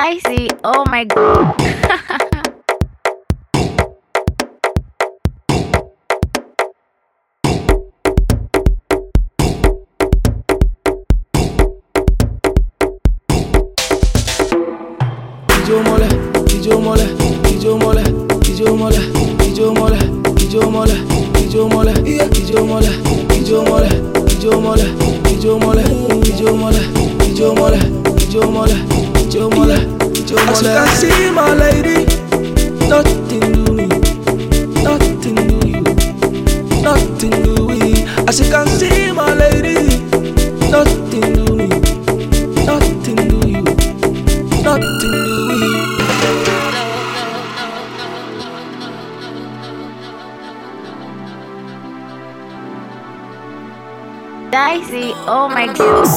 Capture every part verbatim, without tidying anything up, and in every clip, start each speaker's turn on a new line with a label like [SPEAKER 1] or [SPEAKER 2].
[SPEAKER 1] Dicey, oh my god.
[SPEAKER 2] Ijo mole, ijo mole, ijo mole, ijo mole, ijo mole, ijo mole, ijo mole, ijo mole, ijo mole, ijo mole, ijo mole, ijo mole, ijo mole, ijo mole, ijo mole, ijo mole. As you can see, my lady, nothing do me, nothing do you, nothing do we. As you can see, my lady, nothing do me, nothing do you, nothing do we.
[SPEAKER 1] Dicey, oh my god.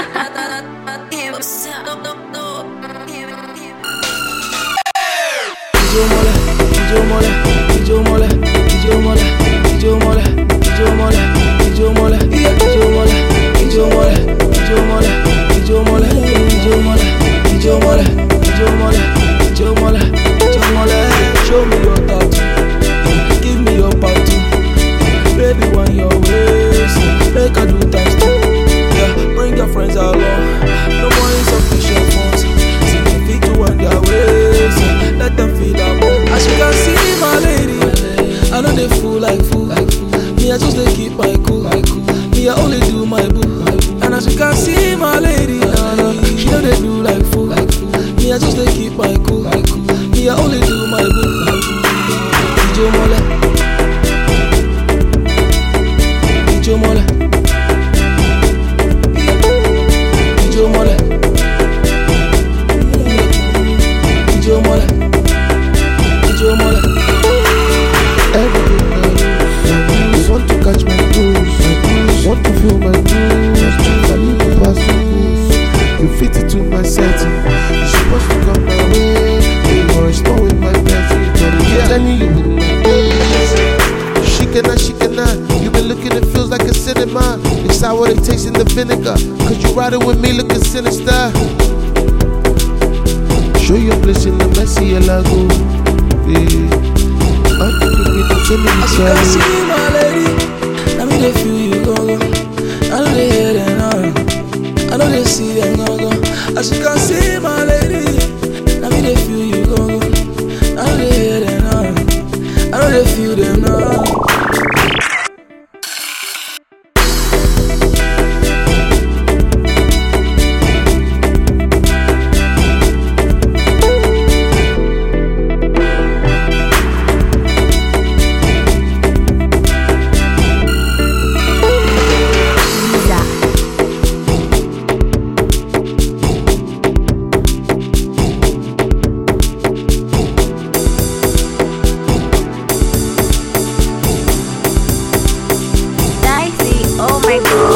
[SPEAKER 2] Ijo mole, ijo mole, ijo mole, ijo mole, ijo mole, ijo mole, ijo mole, ijo mole, ijo mole, ijo mole, ijo mole, ijo mole, ijo mole, ijo mole, ijo mole, ijo mole. Show me your tattoo, give me your tattoo, baby when your waist, make I do times two. Yeah, bring your friends along, no more insufficient funds. See the feet to on their waist, let them feel among. As you can see, my lady, I know they fool like fool, like fool. Me I just they keep my cool, like cool. Me I only do my boo, and as you can see, my lady, uh, she know they do like fool, like fool. Me I just they keep my cool, like cool. Me I only do my boo, like cool. Ijo mole, ijo mole, ijo mole, ijo mole, ijo mole.
[SPEAKER 3] Everything I do, you want to catch my cruise, want to feel my bruise, I need to pass the boost. You fit it to my setting, you're supposed to come my way. You are store with my blessing, I'm telling you with my days. Shikana, shikana, you been looking, it feels like a cinema. It's sour, they tasting the vinegar, cause you riding with me looking sinister. Show your bliss in the messy lago, yeah.
[SPEAKER 2] As you can see, my lady, now me they feel you go go. I know they hear them now, I know they see them go go. As you can see, my lady, now me they feel you go go. I know they hear them now, I know they feel them now.
[SPEAKER 1] Dicey, oh my god.